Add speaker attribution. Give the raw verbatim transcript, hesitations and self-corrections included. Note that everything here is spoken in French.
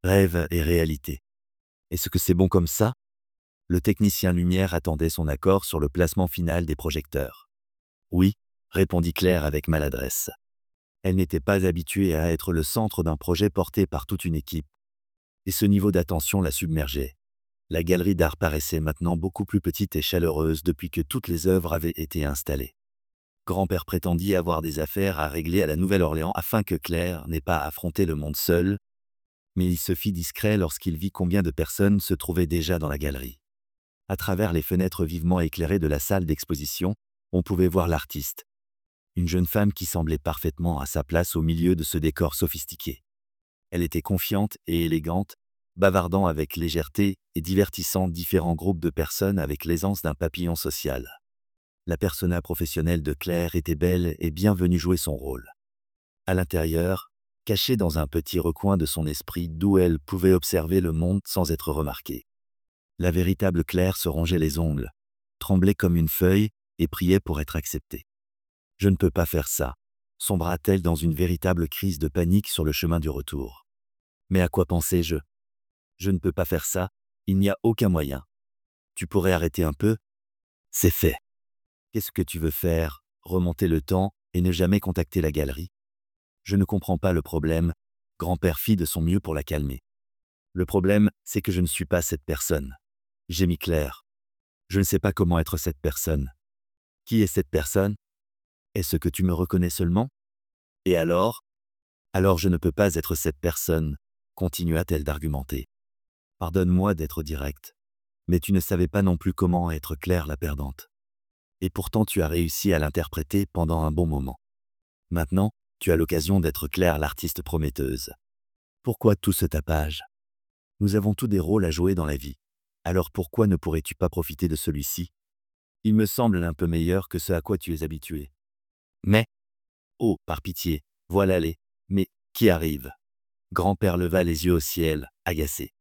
Speaker 1: Rêve et réalité. Est-ce que c'est bon comme ça? Le technicien lumière attendait son accord sur le placement final des projecteurs. Oui, répondit Claire avec maladresse. Elle n'était pas habituée à être le centre d'un projet porté par toute une équipe. Et ce niveau d'attention la submergeait. La galerie d'art paraissait maintenant beaucoup plus petite et chaleureuse depuis que toutes les œuvres avaient été installées. Grand-père prétendit avoir des affaires à régler à la Nouvelle-Orléans afin que Claire n'ait pas à affronter le monde seule, mais il se fit discret lorsqu'il vit combien de personnes se trouvaient déjà dans la galerie. À travers les fenêtres vivement éclairées de la salle d'exposition, on pouvait voir l'artiste. Une jeune femme qui semblait parfaitement à sa place au milieu de ce décor sophistiqué. Elle était confiante et élégante, bavardant avec légèreté et divertissant différents groupes de personnes avec l'aisance d'un papillon social. La persona professionnelle de Claire était belle et bien venue jouer son rôle. À l'intérieur, cachée dans un petit recoin de son esprit d'où elle pouvait observer le monde sans être remarquée. La véritable Claire se rongeait les ongles, tremblait comme une feuille et priait pour être acceptée. « Je ne peux pas faire ça », sombra-t-elle dans une véritable crise de panique sur le chemin du retour. Mais à quoi pensais-je? Je ne peux pas faire ça, il n'y a aucun moyen. Tu pourrais arrêter un peu? C'est fait. Qu'est-ce que tu veux faire? Remonter le temps et ne jamais contacter la galerie? Je ne comprends pas le problème. Grand-père fit de son mieux pour la calmer. Le problème, c'est que je ne suis pas cette personne. Gémit Claire. Je ne sais pas comment être cette personne. Qui est cette personne? Est-ce que tu me reconnais seulement? Et alors? Alors je ne peux pas être cette personne, continua-t-elle d'argumenter. Pardonne-moi d'être directe, mais tu ne savais pas non plus comment être Claire la perdante. Et pourtant tu as réussi à l'interpréter pendant un bon moment. Maintenant, tu as l'occasion d'être Claire l'artiste prometteuse. Pourquoi tout ce tapage? Nous avons tous des rôles à jouer dans la vie. Alors pourquoi ne pourrais-tu pas profiter de celui-ci? Il me semble un peu meilleur que ce à quoi tu es habitué. Mais, oh, par pitié, voilà les « mais » qui arrivent. Grand-père leva les yeux au ciel, agacé.